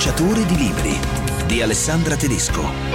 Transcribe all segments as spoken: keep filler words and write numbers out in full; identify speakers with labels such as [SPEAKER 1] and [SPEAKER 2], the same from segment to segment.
[SPEAKER 1] Sfacciatori di libri di Alessandra Tedesco.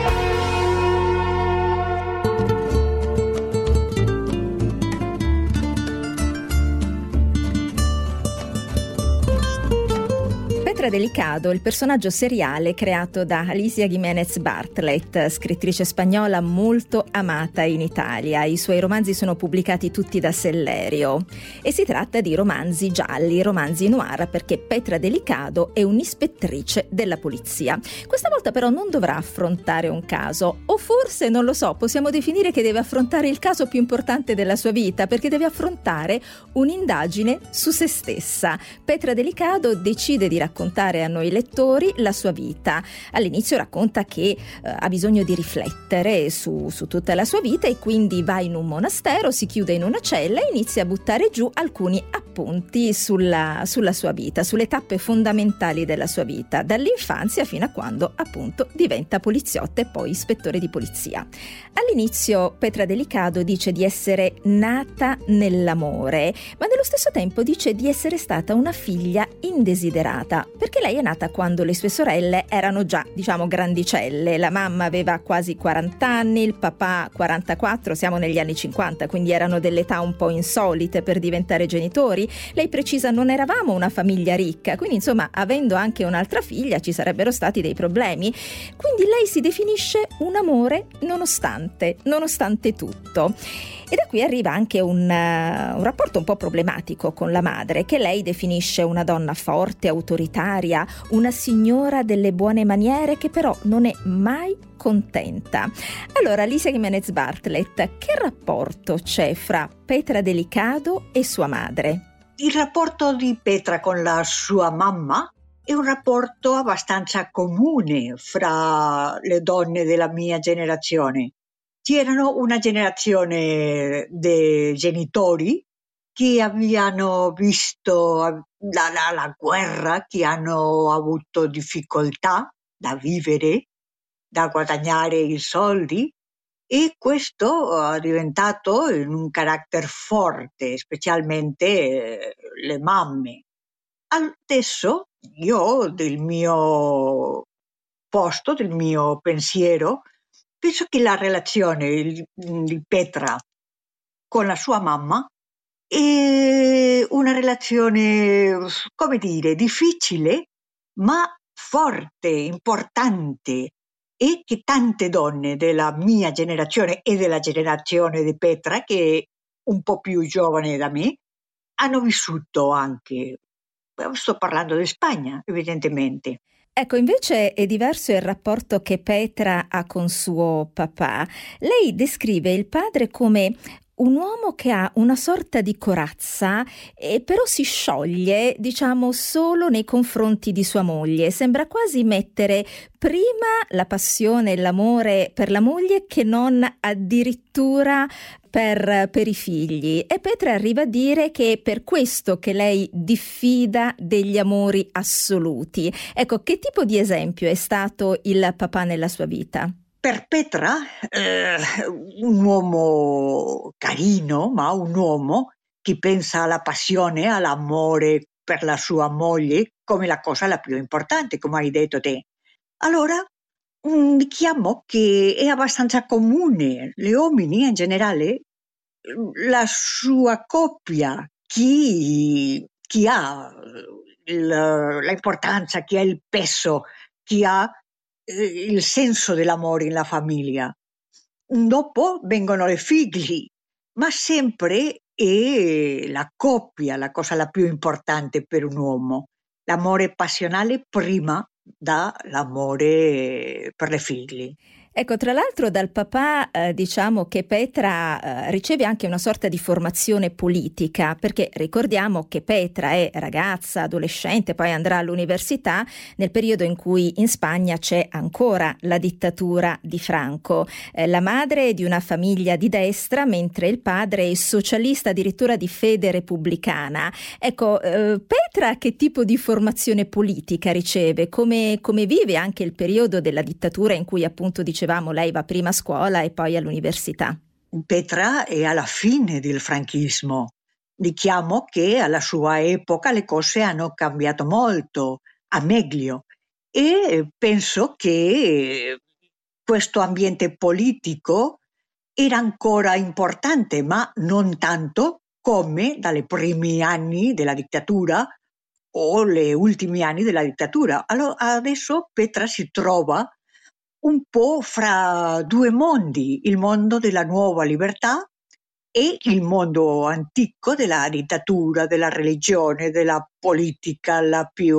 [SPEAKER 2] Petra Delicado, il personaggio seriale creato da Alicia Giménez Bartlett, scrittrice spagnola molto amata in Italia. I suoi romanzi sono pubblicati tutti da Sellerio e si tratta di romanzi gialli, romanzi noir, perché Petra Delicado è un'ispettrice della polizia. Questa volta però non dovrà affrontare un caso, o forse, non lo so, possiamo definire che deve affrontare il caso più importante della sua vita, perché deve affrontare un'indagine su se stessa. Petra Delicado decide di raccontare a noi lettori la sua vita. All'inizio racconta che eh, ha bisogno di riflettere su, su tutta la sua vita e quindi va in un monastero, si chiude in una cella e inizia a buttare giù alcuni appunti sulla, sulla sua vita, sulle tappe fondamentali della sua vita, dall'infanzia fino a quando appunto diventa poliziotta e poi ispettore di polizia. All'inizio Petra Delicado dice di essere nata nell'amore, ma nello stesso tempo dice di essere stata una figlia indesiderata, perché lei è nata quando le sue sorelle erano già, diciamo, grandicelle. La mamma aveva quasi quaranta anni, il papà quarantaquattro, siamo negli anni cinquanta, quindi erano delle età un po' insolite per diventare genitori. Lei precisa: non eravamo una famiglia ricca, quindi insomma, avendo anche un'altra figlia ci sarebbero stati dei problemi. Quindi lei si definisce un amore nonostante, nonostante tutto. E da qui arriva anche un, uh, un rapporto un po' problematico con la madre, che lei definisce una donna forte, autoritaria, una signora delle buone maniere che però non è mai contenta. Allora, Alicia Giménez Bartlett, che rapporto c'è fra Petra Delicado e sua madre?
[SPEAKER 3] Il rapporto di Petra con la sua mamma è un rapporto abbastanza comune fra le donne della mia generazione. C'erano una generazione di genitori che abbiano visto la, la, la guerra, che hanno avuto difficoltà da vivere, da guadagnare i soldi, e questo è diventato un carattere forte, specialmente le mamme. Adesso io, del mio posto, del mio pensiero, penso che la relazione di Petra con la sua mamma è una relazione, come dire, difficile, ma forte, importante, e che tante donne della mia generazione e della generazione di Petra, che è un po' più giovane da me, hanno vissuto anche. Sto parlando di Spagna, evidentemente.
[SPEAKER 2] Ecco, invece è diverso il rapporto che Petra ha con suo papà. Lei descrive il padre come un uomo che ha una sorta di corazza, e però si scioglie, diciamo, solo nei confronti di sua moglie. Sembra quasi mettere prima la passione e l'amore per la moglie che non addirittura per, per i figli. E Petra arriva a dire che è per questo che lei diffida degli amori assoluti. Ecco, che tipo di esempio è stato il papà nella sua vita?
[SPEAKER 3] Per Petra, eh, un uomo carino, ma un uomo che pensa alla passione, all'amore per la sua moglie come la cosa la più importante, come hai detto te. Allora, diciamo che è abbastanza comune, gli uomini in generale, la sua coppia, chi, chi ha l'importanza, chi ha il peso, chi ha il senso dell'amore in la famiglia. Dopo vengono i figli, ma sempre è la coppia la cosa la più importante per un uomo. L'amore passionale prima dall'amore per i figli.
[SPEAKER 2] Ecco, tra l'altro dal papà eh, diciamo che Petra eh, riceve anche una sorta di formazione politica, perché ricordiamo che Petra è ragazza, adolescente, poi andrà all'università nel periodo in cui in Spagna c'è ancora la dittatura di Franco. Eh, la madre è di una famiglia di destra, mentre il padre è socialista, addirittura di fede repubblicana. Ecco, eh, Petra che tipo di formazione politica riceve? Come, come vive anche il periodo della dittatura in cui appunto dicevamo lei va prima a scuola e poi all'università?
[SPEAKER 3] Petra è alla fine del franchismo. Diciamo che alla sua epoca le cose hanno cambiato molto, a meglio. e penso che questo ambiente politico era ancora importante, ma non tanto come dai primi anni della dittatura o gli ultimi anni della dittatura. Allora, adesso Petra si trova un po' fra due mondi, il mondo della nuova libertà e il mondo antico della dittatura, della religione, della politica, la più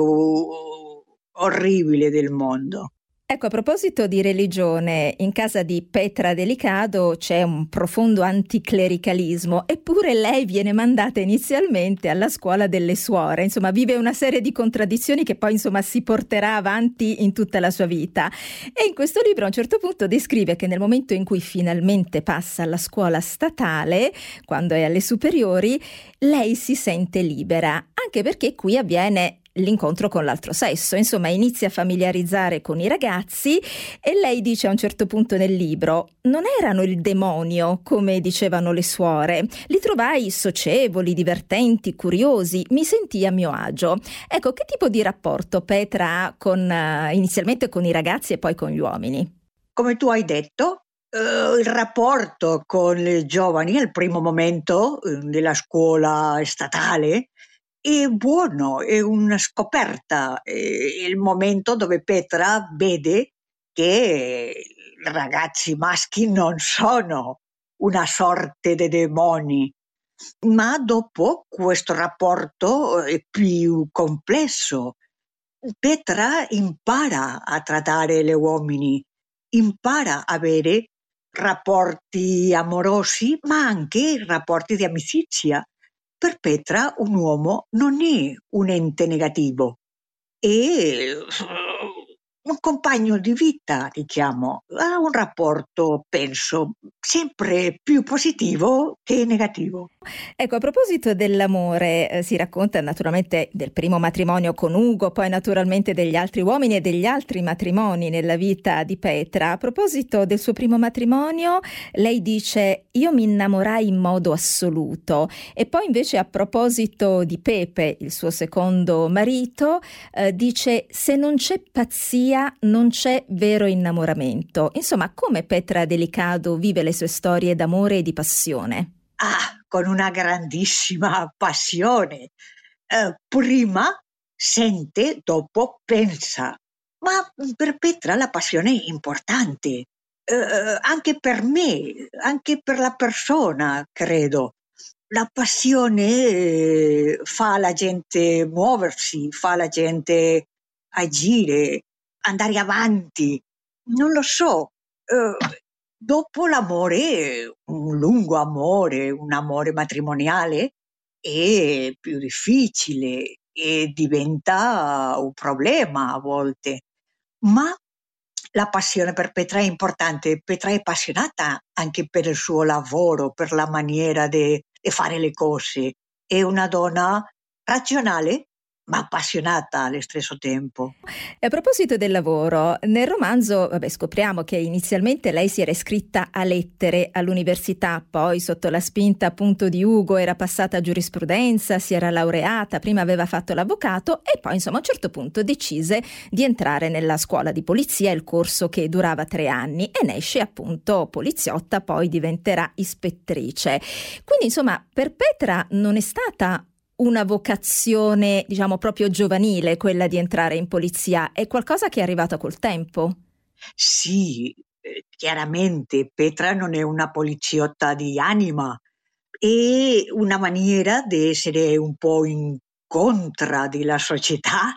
[SPEAKER 3] orribile del mondo.
[SPEAKER 2] Ecco, a proposito di religione, in casa di Petra Delicado c'è un profondo anticlericalismo, eppure lei viene mandata inizialmente alla scuola delle suore, insomma vive una serie di contraddizioni che poi insomma si porterà avanti in tutta la sua vita. E in questo libro a un certo punto descrive che nel momento in cui finalmente passa alla scuola statale, quando è alle superiori, lei si sente libera, anche perché qui avviene l'incontro con l'altro sesso, insomma inizia a familiarizzare con i ragazzi e lei dice a un certo punto nel libro: non erano il demonio come dicevano le suore, li trovai socievoli, divertenti, curiosi, mi sentii a mio agio. Ecco, che tipo di rapporto Petra ha con, uh, inizialmente con i ragazzi e poi con gli uomini?
[SPEAKER 3] Come tu hai detto, Uh, il rapporto con i giovani al primo momento uh, della scuola statale è buono, è una scoperta, è il momento dove Petra vede che i ragazzi maschi non sono una sorte di demoni, ma dopo questo rapporto è più complesso. Petra impara a trattare gli uomini, impara a avere rapporti amorosi, ma anche rapporti di amicizia. Per Petra un uomo non è un ente negativo, è un compagno di vita, diciamo, ha un rapporto, penso, sempre più positivo che negativo.
[SPEAKER 2] Ecco, a proposito dell'amore, eh, si racconta naturalmente del primo matrimonio con Ugo, poi naturalmente degli altri uomini e degli altri matrimoni nella vita di Petra. A proposito del suo primo matrimonio, lei dice: io mi innamorai in modo assoluto. E poi invece a proposito di Pepe, il suo secondo marito, eh, dice: se non c'è pazzia non c'è vero innamoramento. Insomma, come Petra Delicado vive le sue storie d'amore e di passione?
[SPEAKER 3] Ah, con una grandissima passione. Eh, prima sente, dopo pensa. Ma per Petra la passione è importante, eh, anche per me, anche per la persona, credo. La passione eh, fa la gente muoversi, fa la gente agire, andare avanti. Non lo so. Eh, dopo l'amore, un lungo amore, un amore matrimoniale, è più difficile e diventa un problema a volte. Ma la passione per Petra è importante. Petra è appassionata anche per il suo lavoro, per la maniera di fare le cose. È una donna razionale, ma appassionata allo stesso tempo.
[SPEAKER 2] E a proposito del lavoro, nel romanzo vabbè, scopriamo che inizialmente lei si era iscritta a lettere all'università, poi sotto la spinta appunto di Ugo era passata a giurisprudenza, si era laureata, prima aveva fatto l'avvocato e poi insomma a un certo punto decise di entrare nella scuola di polizia, il corso che durava tre anni, e ne esce appunto poliziotta, poi diventerà ispettrice. Quindi insomma per Petra non è stata una vocazione, diciamo, proprio giovanile, quella di entrare in polizia, è qualcosa che è arrivato col tempo?
[SPEAKER 3] Sì, eh, chiaramente Petra non è una poliziotta di anima, è una maniera di essere un po' in contra della società,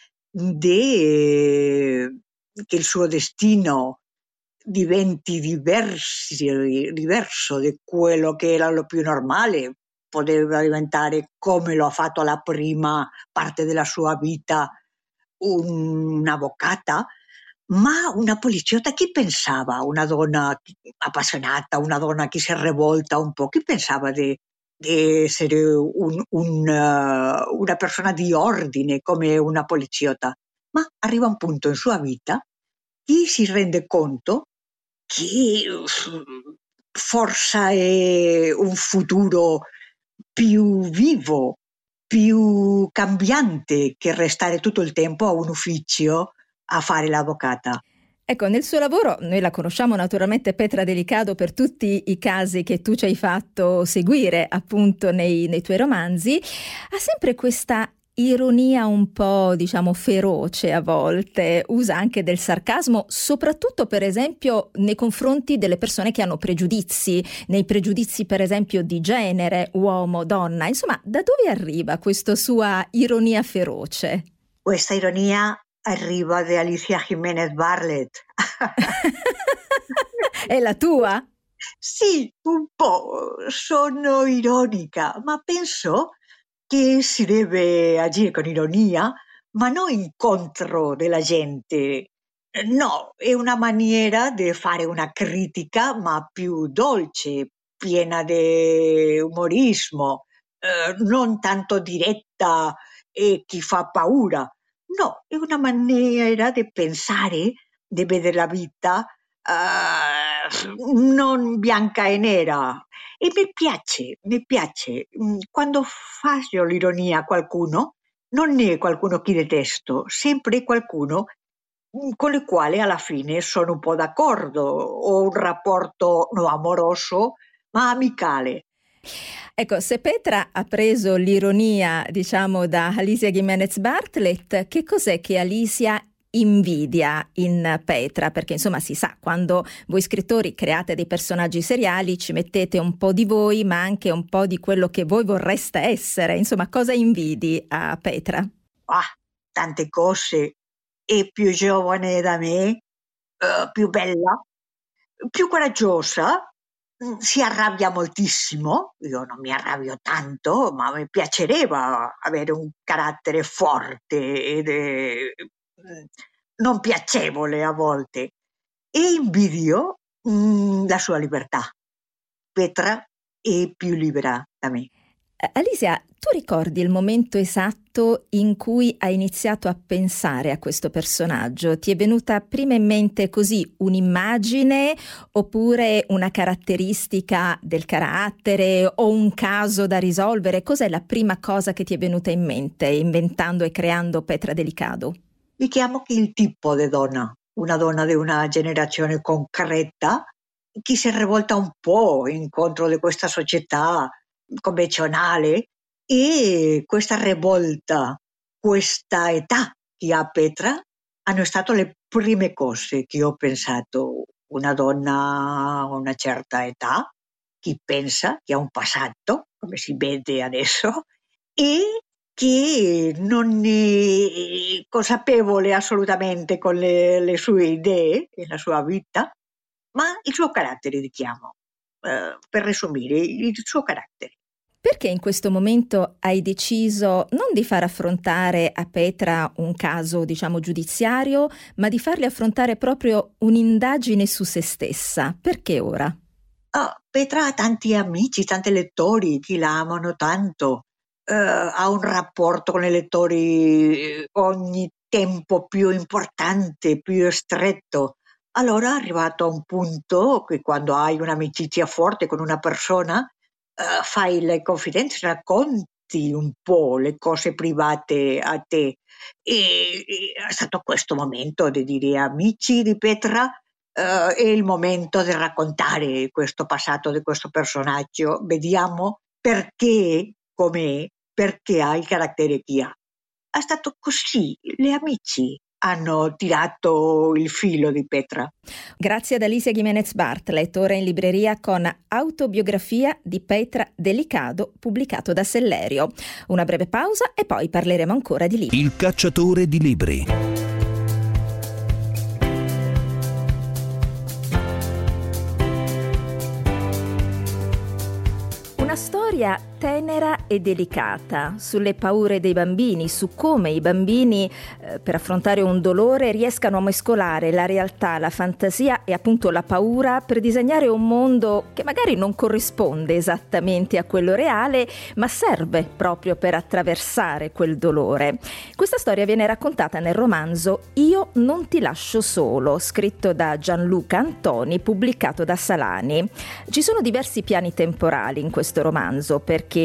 [SPEAKER 3] de, che il suo destino diventi diversi, diverso da quello che era lo più normale. Poteva diventare, come lo ha fatto alla prima parte della sua vita, un'avvocata, ma una poliziotta. Chi pensava? Una donna appassionata, una donna che si è rivolta un po', chi pensava di, di essere un, un, uh, una persona di ordine come una poliziotta? Ma arriva un punto in sua vita che si rende conto che forse è un futuro più vivo, più cambiante che restare tutto il tempo a un ufficio a fare l'avvocata.
[SPEAKER 2] Ecco, nel suo lavoro, noi la conosciamo naturalmente Petra Delicado per tutti i casi che tu ci hai fatto seguire appunto nei, nei tuoi romanzi, ha sempre questa ironia un po', diciamo, feroce a volte, usa anche del sarcasmo, soprattutto per esempio nei confronti delle persone che hanno pregiudizi, nei pregiudizi per esempio di genere, uomo, donna, insomma, da dove arriva questa sua ironia feroce?
[SPEAKER 3] Questa ironia arriva da Alicia Jiménez Bartlett.
[SPEAKER 2] È la tua?
[SPEAKER 3] Sì, un po'. Sono ironica, ma penso che si deve agire con ironia, ma non incontro della gente. No, è una maniera di fare una critica, ma più dolce, piena di umorismo, eh, non tanto diretta e che fa paura. No, è una maniera di pensare, di vedere la vita uh, non bianca e nera. E mi piace, mi piace. Quando faccio l'ironia a qualcuno, non è qualcuno che detesto, sempre qualcuno con il quale alla fine sono un po' d'accordo. Ho un rapporto non amoroso, ma amicale.
[SPEAKER 2] Ecco, se Petra ha preso l'ironia, diciamo, da Alicia Jiménez Bartlett, che cos'è che Alicia invidia in Petra? Perché insomma si sa, quando voi scrittori create dei personaggi seriali ci mettete un po' di voi, ma anche un po' di quello che voi vorreste essere. Insomma, cosa invidi a Petra?
[SPEAKER 3] Ah, tante cose. È più giovane da me, uh, più bella, più coraggiosa. Si arrabbia moltissimo, io non mi arrabbio tanto, ma mi piacerebbe avere un carattere forte ed eh, non piacevole a volte. E invidio mh, la sua libertà. Petra è più libera da me.
[SPEAKER 2] Alicia, tu ricordi il momento esatto in cui hai iniziato a pensare a questo personaggio? Ti è venuta prima in mente così un'immagine oppure una caratteristica del carattere o un caso da risolvere? Cos'è la prima cosa che ti è venuta in mente inventando e creando Petra Delicado?
[SPEAKER 3] Mi chiamo che il tipo di donna, una donna di una generazione concreta che si è rivolta un po' incontro di questa società convenzionale, e questa rivolta, questa età che ha Petra hanno stato le prime cose che ho pensato. Una donna a una certa età che pensa che ha un passato, come si vede adesso, e che non è consapevole assolutamente con le, le sue idee e la sua vita, ma il suo carattere, diciamo, eh, per resumere, il suo carattere.
[SPEAKER 2] Perché in questo momento hai deciso non di far affrontare a Petra un caso, diciamo, giudiziario, ma di farle affrontare proprio un'indagine su se stessa? Perché ora?
[SPEAKER 3] Oh, Petra ha tanti amici, tanti lettori che la amano tanto, uh, ha un rapporto con i lettori ogni tempo più importante, più stretto. Allora è arrivato a un punto che quando hai un'amicizia forte con una persona, Uh, fai le confidenze, racconti un po' le cose private a te, e, e è stato questo momento di dire: amici di Petra, uh, è il momento di raccontare questo passato di questo personaggio, vediamo perché, com'è, perché ha il carattere che ha. È stato così, gli amici hanno tirato il filo di Petra.
[SPEAKER 2] Grazie ad Alicia Jiménez Bartlett, ora in libreria con Autobiografia di Petra Delicado, pubblicato da Sellerio. Una breve pausa e poi parleremo ancora di libri.
[SPEAKER 1] Il cacciatore di libri.
[SPEAKER 2] Una storia tenera e delicata sulle paure dei bambini, su come i bambini eh, per affrontare un dolore riescano a mescolare la realtà, la fantasia e appunto la paura per disegnare un mondo che magari non corrisponde esattamente a quello reale, ma serve proprio per attraversare quel dolore. Questa storia viene raccontata nel romanzo Io non ti lascio solo, scritto da Gianluca Antoni, pubblicato da Salani. Ci sono diversi piani temporali in questo romanzo, perché ci sono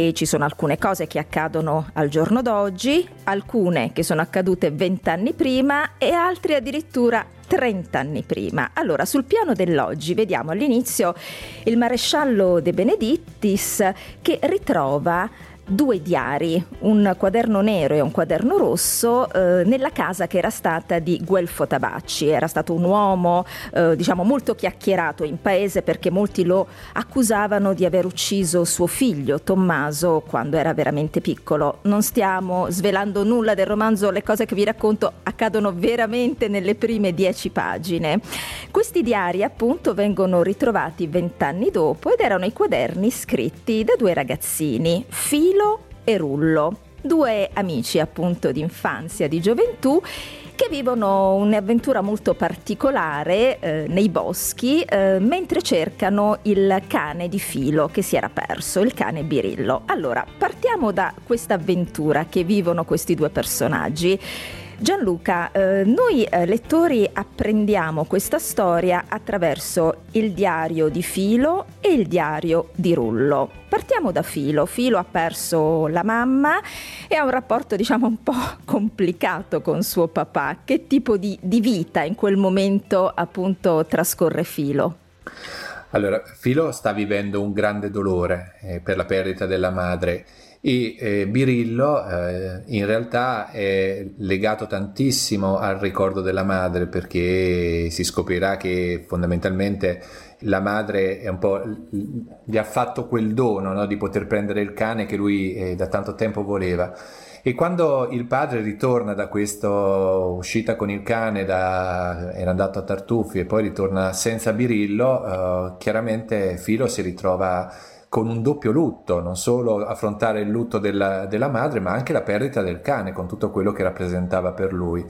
[SPEAKER 2] alcune cose che accadono al giorno d'oggi, alcune che sono accadute vent'anni prima e altre addirittura trent'anni prima. Allora, sul piano dell'oggi vediamo all'inizio il maresciallo De Benedictis che ritrova due diari, un quaderno nero e un quaderno rosso, eh, nella casa che era stata di Guelfo Tabacci. Era stato un uomo eh, diciamo molto chiacchierato in paese, perché molti lo accusavano di aver ucciso suo figlio Tommaso quando era veramente piccolo. Non stiamo svelando nulla del romanzo, le cose che vi racconto accadono veramente nelle prime dieci pagine. Questi diari appunto vengono ritrovati vent'anni dopo ed erano i quaderni scritti da due ragazzini, Filo e Rullo, due amici appunto di infanzia, di gioventù, che vivono un'avventura molto particolare eh, nei boschi eh, mentre cercano il cane di Filo che si era perso, il cane Birillo. Allora, partiamo da questa avventura che vivono questi due personaggi. Gianluca, eh, noi eh, lettori apprendiamo questa storia attraverso il diario di Filo e il diario di Rullo. Partiamo da Filo. Filo ha perso la mamma e ha un rapporto, diciamo, un po' complicato con suo papà. Che tipo di, di vita in quel momento appunto trascorre Filo?
[SPEAKER 4] Allora, Filo sta vivendo un grande dolore eh, per la perdita della madre. E eh, Birillo eh, in realtà è legato tantissimo al ricordo della madre, perché si scoprirà che fondamentalmente la madre è un po' gli ha fatto quel dono, no, di poter prendere il cane che lui eh, da tanto tempo voleva. E quando il padre ritorna da questa uscita con il cane, da, era andato a Tartuffi e poi ritorna senza Birillo, eh, chiaramente Filo si ritrova con un doppio lutto, non solo affrontare il lutto della, della madre, ma anche la perdita del cane, con tutto quello che rappresentava per lui.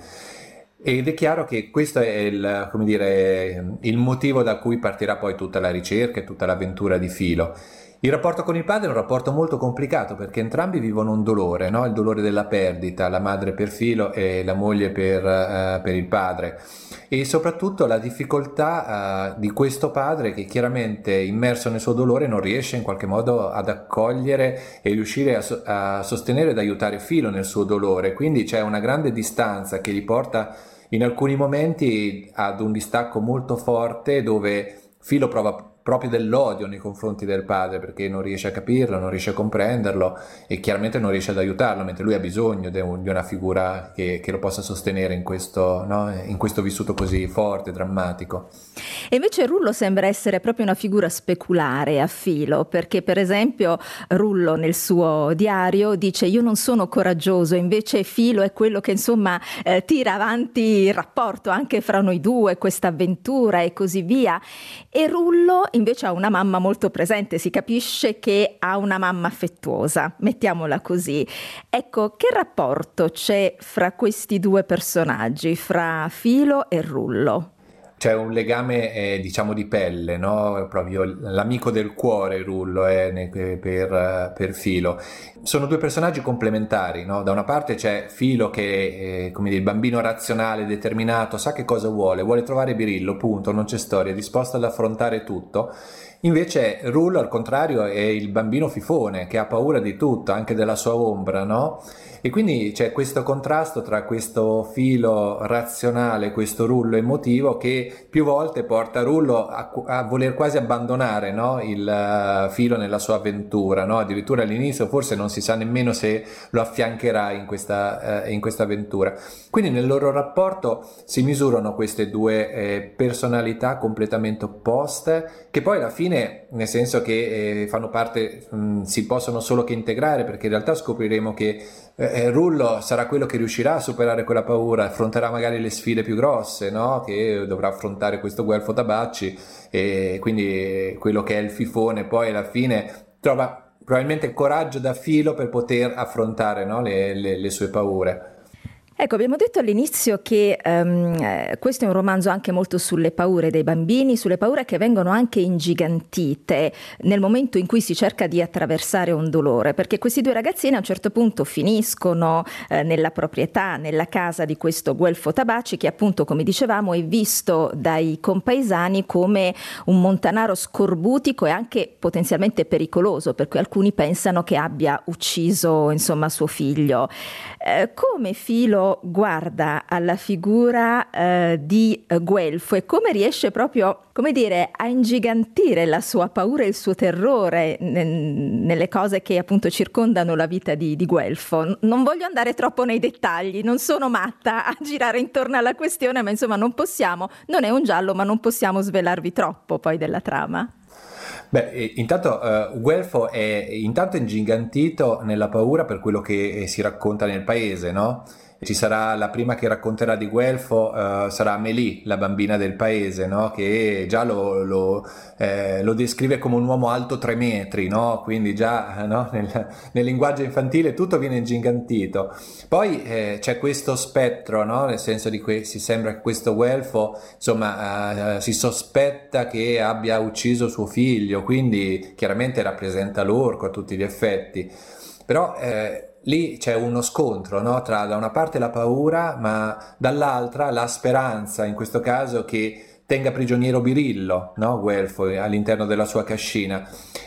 [SPEAKER 4] Ed è chiaro che questo è il, come dire, il motivo da cui partirà poi tutta la ricerca e tutta l'avventura di Filo. Il rapporto con il padre è un rapporto molto complicato, perché entrambi vivono un dolore, no? Il dolore della perdita, la madre per Filo e la moglie per, uh, per il padre, e soprattutto la difficoltà uh, di questo padre che chiaramente immerso nel suo dolore non riesce in qualche modo ad accogliere e riuscire a, so- a sostenere ed aiutare Filo nel suo dolore. Quindi c'è una grande distanza che li porta in alcuni momenti ad un distacco molto forte, dove Filo prova proprio dell'odio nei confronti del padre, perché non riesce a capirlo, non riesce a comprenderlo e chiaramente non riesce ad aiutarlo, mentre lui ha bisogno di, un, di una figura che, che lo possa sostenere in questo, no? in questo vissuto così forte, drammatico.
[SPEAKER 2] E invece Rullo sembra essere proprio una figura speculare a Filo, perché per esempio Rullo nel suo diario dice: io non sono coraggioso, invece Filo è quello che insomma eh, tira avanti il rapporto anche fra noi due, questa avventura e così via. E Rullo invece ha una mamma molto presente, si capisce che ha una mamma affettuosa, mettiamola così. Ecco, che rapporto c'è fra questi due personaggi, fra Filo e Rullo?
[SPEAKER 4] C'è un legame eh, diciamo di pelle, no? Proprio l'amico del cuore Rullo è eh, per, per Filo. Sono due personaggi complementari, no? Da una parte c'è Filo che è come dire, il bambino razionale, determinato, sa che cosa vuole, vuole trovare Birillo, punto, non c'è storia, è disposto ad affrontare tutto. Invece Rullo al contrario è il bambino fifone che ha paura di tutto, anche della sua ombra, no? E quindi c'è questo contrasto tra questo Filo razionale, questo Rullo emotivo, che più volte porta Rullo a, a voler quasi abbandonare, no? il uh, Filo nella sua avventura, no? Addirittura all'inizio forse non si sa nemmeno se lo affiancherà in questa, uh, in questa avventura. Quindi nel loro rapporto si misurano queste due eh, personalità completamente opposte, che poi alla fine, nel senso che eh, fanno parte, mh, si possono solo che integrare, perché in realtà scopriremo che eh, Rullo sarà quello che riuscirà a superare quella paura, affronterà magari le sfide più grosse, no? Che dovrà affrontare questo Guelfo Tabacci, e quindi quello che è il fifone poi alla fine trova probabilmente il coraggio da Filo per poter affrontare, no? le, le, le sue paure.
[SPEAKER 2] Ecco, abbiamo detto all'inizio che um, eh, questo è un romanzo anche molto sulle paure dei bambini, sulle paure che vengono anche ingigantite nel momento in cui si cerca di attraversare un dolore, perché questi due ragazzini a un certo punto finiscono eh, nella proprietà, nella casa di questo Guelfo Tabacci, che appunto, come dicevamo, è visto dai compaesani come un montanaro scorbutico e anche potenzialmente pericoloso, per cui alcuni pensano che abbia ucciso, insomma, suo figlio. Eh, come Filo guarda alla figura eh, di eh, Guelfo e come riesce proprio, come dire, a ingigantire la sua paura e il suo terrore n- nelle cose che appunto circondano la vita di, di Guelfo. N- non voglio andare troppo nei dettagli, non sono matta a girare intorno alla questione, ma insomma non possiamo, non è un giallo, ma non possiamo svelarvi troppo poi della trama.
[SPEAKER 4] Beh, intanto uh, Guelfo è intanto ingigantito nella paura per quello che eh, si racconta nel paese, no? Ci sarà la prima che racconterà di Guelfo, uh, sarà Amélie, la bambina del paese, no? Che già lo, lo, eh, lo descrive come un uomo alto tre metri, no? Quindi già no? nel, nel linguaggio infantile tutto viene ingigantito. Poi eh, c'è questo spettro, no? Nel senso di que- si sembra che questo Guelfo, insomma, uh, si sospetta che abbia ucciso suo figlio, quindi chiaramente rappresenta l'orco a tutti gli effetti. Però eh, lì c'è uno scontro, no? Tra da una parte la paura, ma dall'altra la speranza, in questo caso, che tenga prigioniero Birillo, no? Guelfo all'interno della sua cascina,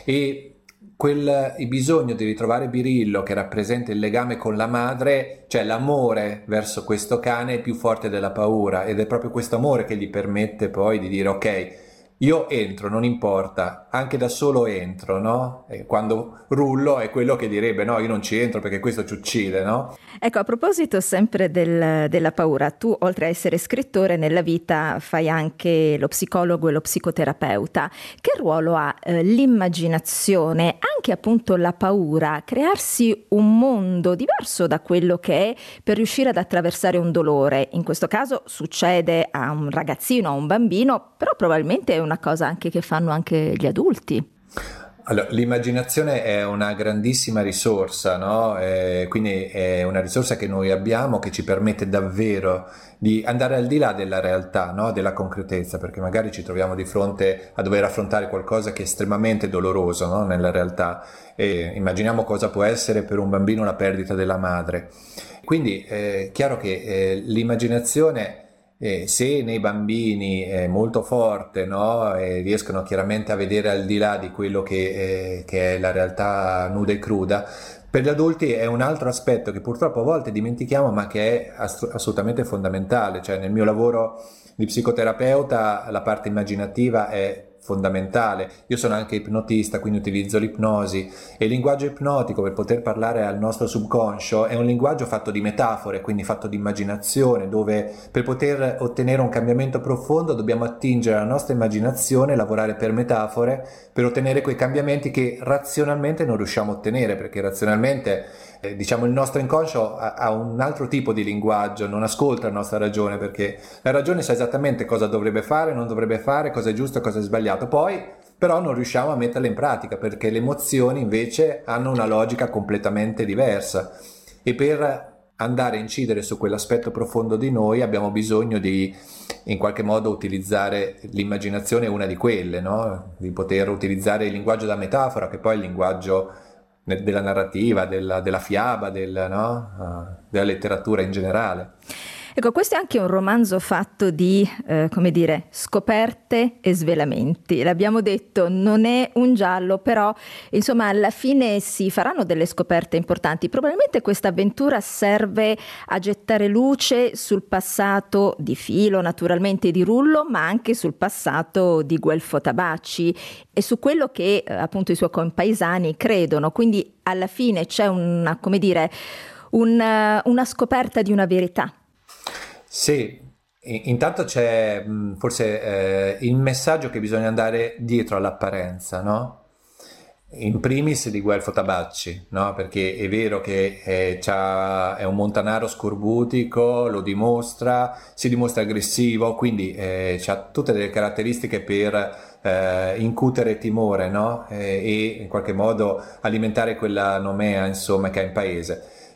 [SPEAKER 4] e quel il bisogno di ritrovare Birillo, che rappresenta il legame con la madre, cioè l'amore verso questo cane è più forte della paura, ed è proprio questo amore che gli permette poi di dire ok, io entro, non importa, anche da solo entro, no? E quando Rullo è quello che direbbe no, io non ci entro perché questo ci uccide, no?
[SPEAKER 2] Ecco, a proposito sempre del, della paura, tu oltre a essere scrittore nella vita fai anche lo psicologo e lo psicoterapeuta. Che ruolo ha eh, l'immaginazione, anche appunto la paura, crearsi un mondo diverso da quello che è per riuscire ad attraversare un dolore? In questo caso succede a un ragazzino, a un bambino, però probabilmente è una cosa anche che fanno anche gli adulti.
[SPEAKER 4] Allora, l'immaginazione è una grandissima risorsa, no? Eh, quindi è una risorsa che noi abbiamo, che ci permette davvero di andare al di là della realtà, no? Della concretezza, perché magari ci troviamo di fronte a dover affrontare qualcosa che è estremamente doloroso, no? Nella realtà. E immaginiamo cosa può essere per un bambino la perdita della madre. Quindi è chiaro che eh, l'immaginazione, Eh, se nei bambini è molto forte, no? E riescono chiaramente a vedere al di là di quello che, eh, che è la realtà nuda e cruda, per gli adulti è un altro aspetto che purtroppo a volte dimentichiamo, ma che è ass- assolutamente fondamentale. Cioè, nel mio lavoro di psicoterapeuta la parte immaginativa è fondamentale. Io sono anche ipnotista, quindi utilizzo l'ipnosi, e il linguaggio ipnotico, per poter parlare al nostro subconscio, è un linguaggio fatto di metafore, quindi fatto di immaginazione, dove per poter ottenere un cambiamento profondo dobbiamo attingere alla nostra immaginazione, lavorare per metafore per ottenere quei cambiamenti che razionalmente non riusciamo a ottenere, perché razionalmente eh, diciamo il nostro inconscio ha, ha un altro tipo di linguaggio, non ascolta la nostra ragione, perché la ragione sa esattamente cosa dovrebbe fare, non dovrebbe fare, cosa è giusto e cosa è sbagliato. Poi però non riusciamo a metterle in pratica, perché le emozioni invece hanno una logica completamente diversa, e per andare a incidere su quell'aspetto profondo di noi abbiamo bisogno di in qualche modo utilizzare l'immaginazione, una di quelle, no? Di poter utilizzare il linguaggio da metafora, che poi è il linguaggio della narrativa, della, della fiaba, del, no? uh, della letteratura in generale.
[SPEAKER 2] Ecco, questo è anche un romanzo fatto di, eh, come dire, scoperte e svelamenti. L'abbiamo detto, non è un giallo, però insomma alla fine si faranno delle scoperte importanti. Probabilmente questa avventura serve a gettare luce sul passato di Filo, naturalmente di Rullo, ma anche sul passato di Guelfo Tabacci e su quello che eh, appunto i suoi compaesani credono. Quindi alla fine c'è una, come dire, una, una scoperta di una verità.
[SPEAKER 4] Sì, intanto c'è forse eh, il messaggio che bisogna andare dietro all'apparenza, no? In primis di Guelfo Tabacci, no? Perché è vero che è, c'ha, è un montanaro scorbutico, lo dimostra, si dimostra aggressivo, quindi eh, ha tutte delle caratteristiche per eh, incutere timore, no? Eh, e in qualche modo alimentare quella nomea, insomma, che ha in paese.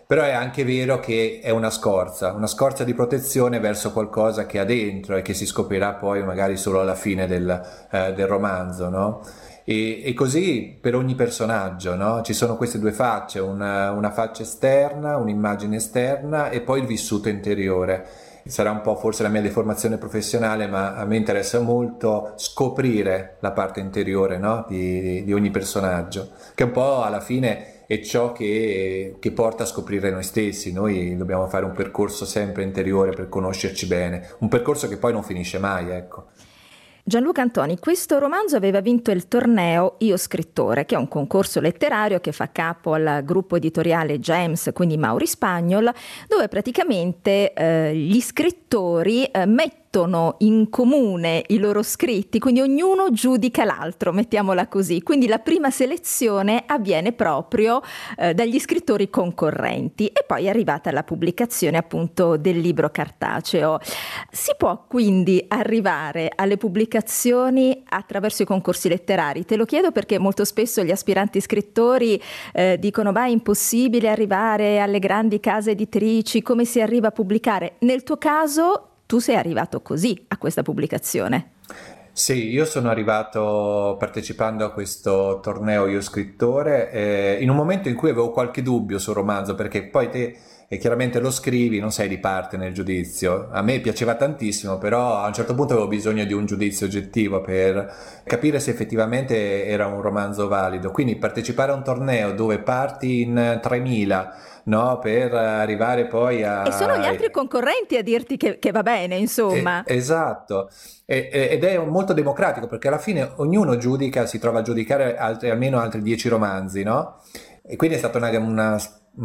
[SPEAKER 4] Però è anche vero che è una scorza, una scorza di protezione verso qualcosa che ha dentro e che si scoprirà poi magari solo alla fine del, eh, del romanzo, no? E, e così per ogni personaggio, no? Ci sono queste due facce, una, una faccia esterna, un'immagine esterna e poi il vissuto interiore. Sarà un po' forse la mia deformazione professionale, ma a me interessa molto scoprire la parte interiore, no? di, di ogni personaggio, che un po' alla fine è ciò che, che porta a scoprire noi stessi. Noi dobbiamo fare un percorso sempre interiore per conoscerci bene, un percorso che poi non finisce mai, ecco.
[SPEAKER 2] Gianluca Antoni, questo romanzo aveva vinto il torneo Io Scrittore, che è un concorso letterario che fa capo al gruppo editoriale Gems, quindi Mauri Spagnol, dove praticamente eh, gli scrittori eh, mettono in comune i loro scritti, quindi ognuno giudica l'altro, mettiamola così. Quindi la prima selezione avviene proprio eh, dagli scrittori concorrenti e poi è arrivata la pubblicazione appunto del libro cartaceo. Si può quindi arrivare alle pubblicazioni attraverso i concorsi letterari? Te lo chiedo perché molto spesso gli aspiranti scrittori eh, dicono ma è impossibile arrivare alle grandi case editrici, come si arriva a pubblicare? Nel tuo caso tu sei arrivato così a questa pubblicazione.
[SPEAKER 4] Sì, io sono arrivato partecipando a questo torneo Io Scrittore eh, in un momento in cui avevo qualche dubbio sul romanzo, perché poi te eh, chiaramente lo scrivi, non sei di parte nel giudizio. A me piaceva tantissimo, però a un certo punto avevo bisogno di un giudizio oggettivo per capire se effettivamente era un romanzo valido. Quindi partecipare a un torneo dove parti in tremila, no, per arrivare poi a...
[SPEAKER 2] E sono gli altri concorrenti a dirti che, che va bene, insomma.
[SPEAKER 4] Eh, esatto, e, ed è molto democratico perché alla fine ognuno giudica, si trova a giudicare altri, almeno altri dieci romanzi, no? E quindi è stata una, una,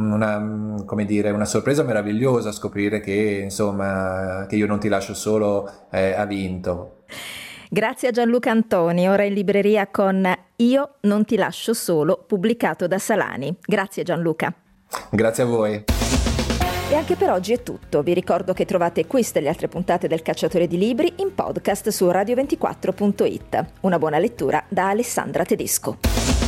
[SPEAKER 4] una, come dire, una sorpresa meravigliosa scoprire che, insomma, che Io non ti lascio solo eh, ha vinto.
[SPEAKER 2] Grazie a Gianluca Antoni, ora in libreria con Io non ti lascio solo, pubblicato da Salani. Grazie Gianluca.
[SPEAKER 4] Grazie a voi.
[SPEAKER 2] E anche per oggi è tutto. Vi ricordo che trovate queste e le altre puntate del Cacciatore di Libri in podcast su radio ventiquattro punto it. Una buona lettura da Alessandra Tedesco.